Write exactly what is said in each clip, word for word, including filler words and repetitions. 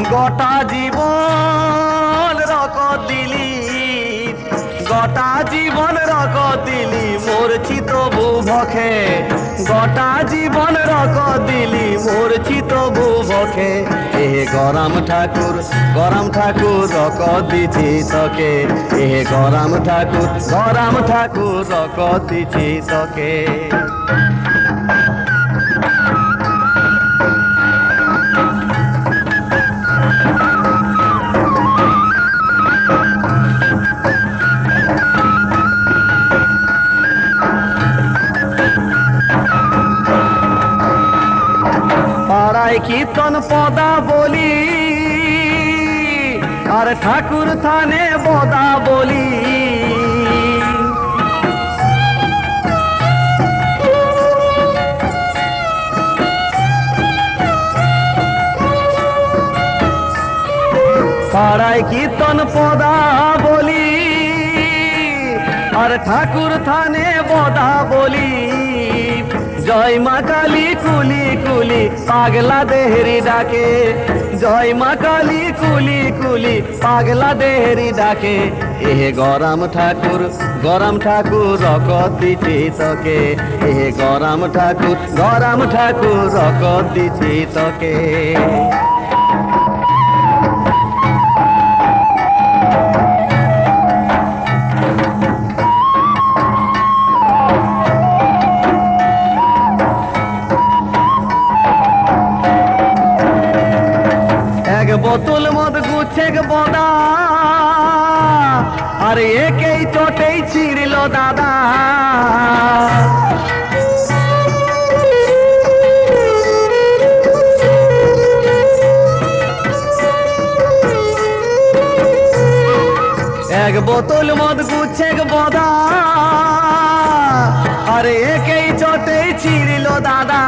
গোটা জীবন রকত দিলি, গোটা জীবন রকত দিলি, মরছি তবু ভখে। গোটা জীবন রকত দিলি, মরছি তবু ভখে। এ গরম ঠাকুর, গরম ঠাকুর রকত দিছি তোকে। এ গরম ঠাকুর, গরম ঠাকুর রকত দিছি তোকে। পাড়ায় কীর্তন পদা বলি, আর ঠাকুর থানে বদা বলি। পাড়ায় কীর্তন পদা বলি, আর ঠাকুর থানে বদা বলি। জয় মা কালী কুলি কুলি পাগলা দেহরি ডাকে। জয় মা কালী কুলি কুলি পাগলা দেহরি ডাকে। এ গরম ঠাকুর, গরম ঠাকুর রকত দিছি তোকে। এ গরম ঠাকুর, গরম ঠাকুর রকত দিছি তোকে। বোতল মদ গুছেক বদা, আর একেই চটেই ছিড়ল দাদা। এক বোতল মদ গুছেক বদা, আর একেই চটেই ছিড়ল দাদা।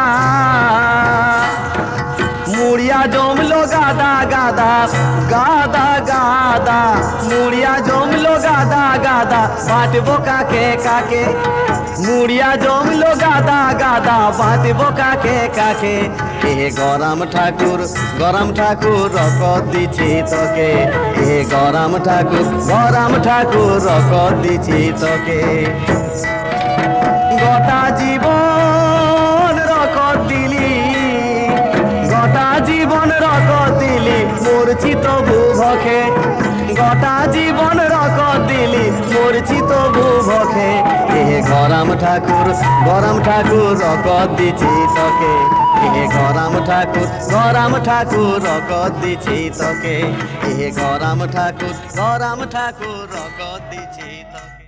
মুড়িয়া জমলো গাদা গাদা, গাদা গাদা। মুড়িয়া জমলো গাদা গাদা, বাঁটবো কাকে কাকে। মুড়িয়া জমলো গাদা গাদা, বাঁটবো কাকে কাকে। এ গরম ঠাকুর, গরম ঠাকুর রকত দিছি তোকে। এ গরম ঠাকুর, গরম ঠাকুর রকত দিছি তোকে। গোটা জীবন রকত দিলি, গোটা জীবন রকত দিলি, মরছি তবু ভখে। গোটা জীবন রকত দিলি, মরছি তবু ভখে। এ গরম ঠাকুর, গরম ঠাকুর রকত দিছি তোকে। এ গরম ঠাকুর, গরম ঠাকুর রকত দিছি তোকে। এ গরম ঠাকুর, গরম ঠাকুর রকত দিছি তোকে।